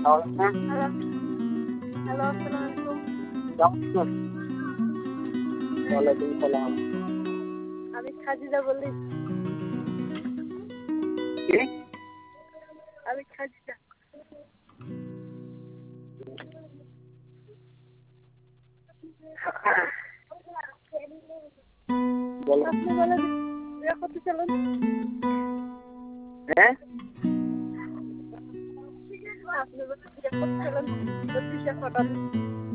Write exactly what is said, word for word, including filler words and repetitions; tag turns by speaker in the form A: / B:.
A: Hello hello আসসালামু আলাইকুম।
B: ওয়ালাইকুম সালাম।
A: আমি খাদিজা বলি।
B: কে?
A: আমি খাদিজা।
B: বলো।
A: আপনি বলেন বিয়ে করতে চলেন।
B: হ্যাঁ?
A: আপনি বলেন বিয়ে করতে চলেন, জ্যোতিষে পাঠান।